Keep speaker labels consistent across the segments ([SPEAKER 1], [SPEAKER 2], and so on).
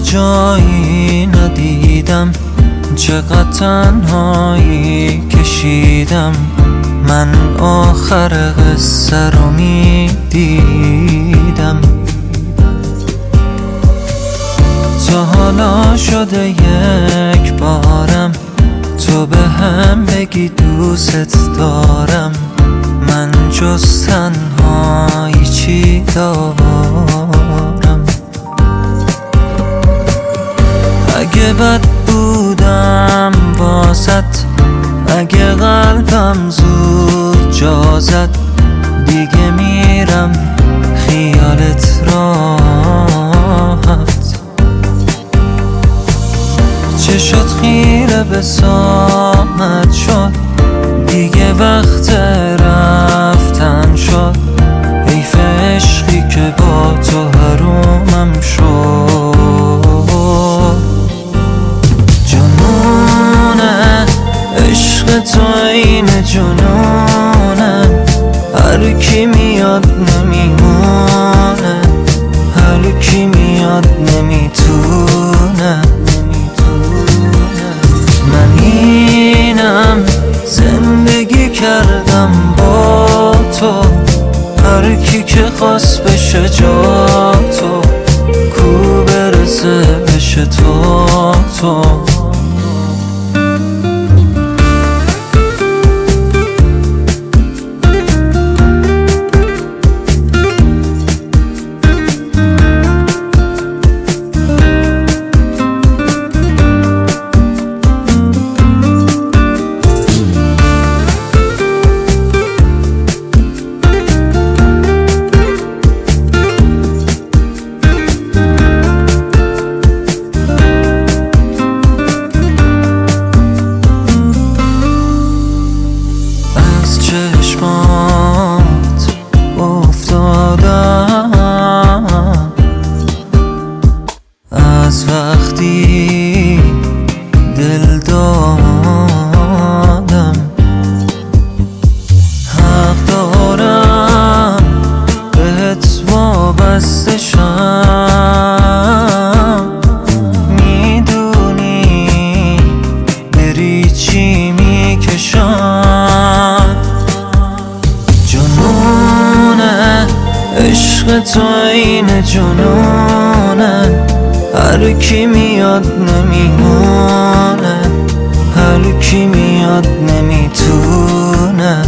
[SPEAKER 1] جایی ندیدم، چقدر تنهایی کشیدم. من آخر قصه رو میدیدم. تا حالا شده یک بارم تو به هم بگی دوست دارم. من جز تنهایی چی دارم؟ اگه بد بودم واسط، اگه قلبم زود جا زد، دیگه میرم خیالت راحت. چه شد خیره به ساعت شد، دیگه وقت رفتن شد. حیف عشقی که با تو حرومم شد. جنونه عشق تو این جنونه، هر کی میاد نمیمونه، هر کی میاد نمیتونه. من اینم زندگی کردم با تو، هر کی که خواست بشه جا تو، کو برسه بشه تو. چشمات افتادم از وقتی دل دادم. حق دارم بهت وابسته شم، میدونی بری چی میکشم. عشق تو این جنونه، هر کی میاد نمیمونه، هر کی میاد نمیتونه.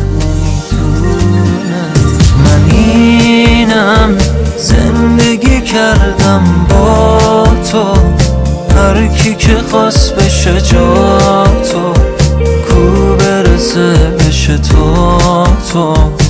[SPEAKER 1] من اینم زندگی کردم با تو، هر کی که خواست بشه جا تو، کو برسه بشه تو.